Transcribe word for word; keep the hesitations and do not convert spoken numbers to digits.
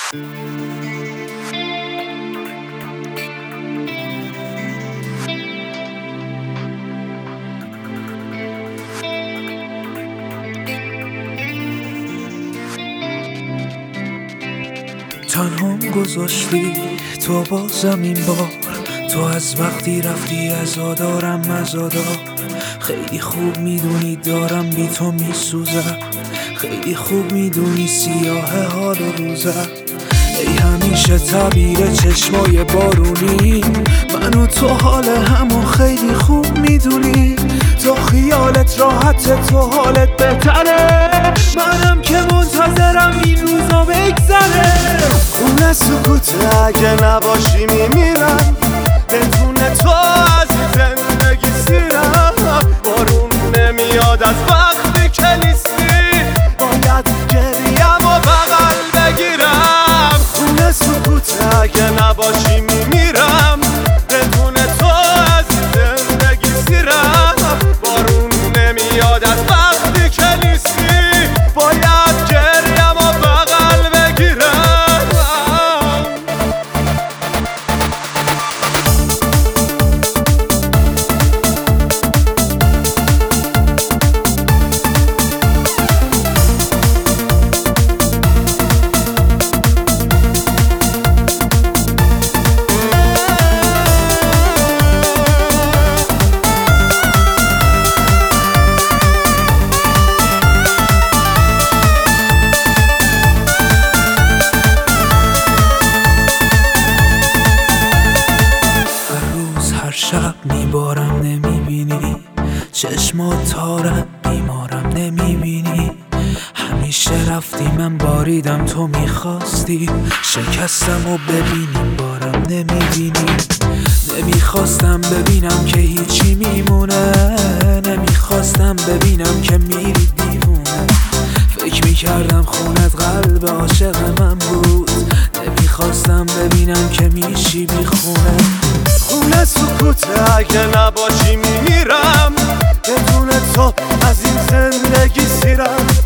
تنهام گذاشتی تو بازم این بار، تو از وقتی رفتی عزادارم عزادار. خیلی خوب میدونی دارم بی تو میسوزم، خیلی خوب میدونی سیاه حال و روزم. ای همیشه تعبیر چشمای بارونی، من و تو حال همو خیلی خوب میدونی. تو خیالت راحت، تو حالت بهتره، منم که منتظرم این روزا بگذره. خونه سکوته اگه نباشی میمیرم، بدون تو از زندگی سیرم. بارون نمیاد از وقتی که نیستی، باید گریم و بغل بگیرم. خونه سکوته اگه نباشی میمیرم، بدون تو از زندگی سیرم. بارون نمیاد از وقتی که نیستی، باید گریم و بغل بگیرم. شب میبارم نمیبینی، چشمات تارن بیمارم نمیبینی. همیشه رفتی من باریدم تو میخواستی، شکستم و ببینیم بارم نمیبینی. نمیخواستم ببینم که هیچی میمونه، نمیخواستم ببینم که میری دیوونه. فکر میکردم خونت قلب عاشق من بود، نمیخواستم ببینم که میشی بیخونه. خونه سکوته اگه نباشی میمیرم، بدون تو از این زندگی سیرم.